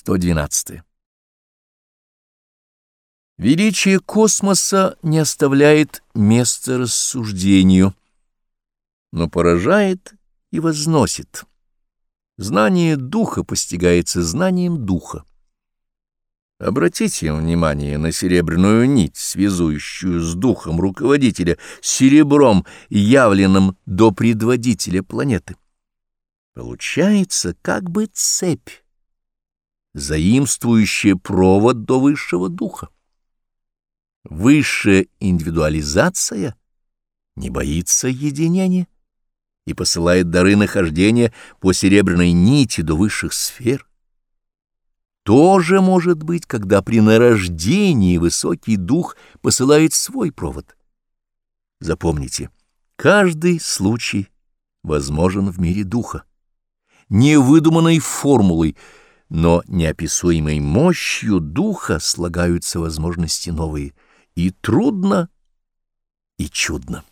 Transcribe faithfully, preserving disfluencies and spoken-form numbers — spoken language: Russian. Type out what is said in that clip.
сто двенадцатое. Величие космоса не оставляет места рассуждению, но поражает и возносит. Знание духа постигается знанием духа. Обратите внимание на серебряную нить, связующую с духом руководителя, серебром, явленным до предводителя планеты. Получается как бы цепь, заимствующая провод до высшего духа. Высшая индивидуализация не боится единения и посылает дары нахождения по серебряной нити до высших сфер. То же может быть, когда при нарождении высокий дух посылает свой провод. Запомните, каждый случай возможен в мире духа, не выдуманной формулой, но неописуемой мощью духа слагаются возможности новые, и трудно, и чудно.